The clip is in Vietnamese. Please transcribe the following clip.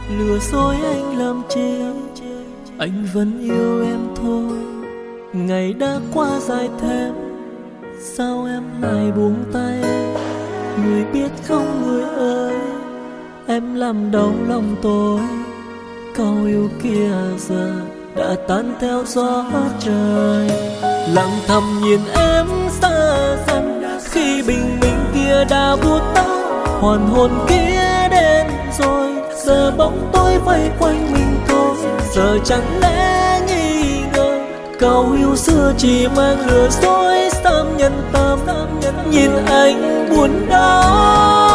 lừa dối anh làm chi, anh vẫn yêu em thôi. Ngày đã qua dài thêm, sao em lại buông tay? Người biết không người ơi, em làm đau lòng tôi. Câu yêu kia giờ đã tan theo gió trời. Lặng thầm nhìn em xa dần, khi bình minh kia đã vụt tắt. Hoàn hồn kia đến rồi, giờ bóng tối vây quanh mình thôi. Giờ chẳng lẽ nghi ngờ câu yêu xưa chỉ mang lừa dối, xăm nhân tâm nhìn anh buồn đau.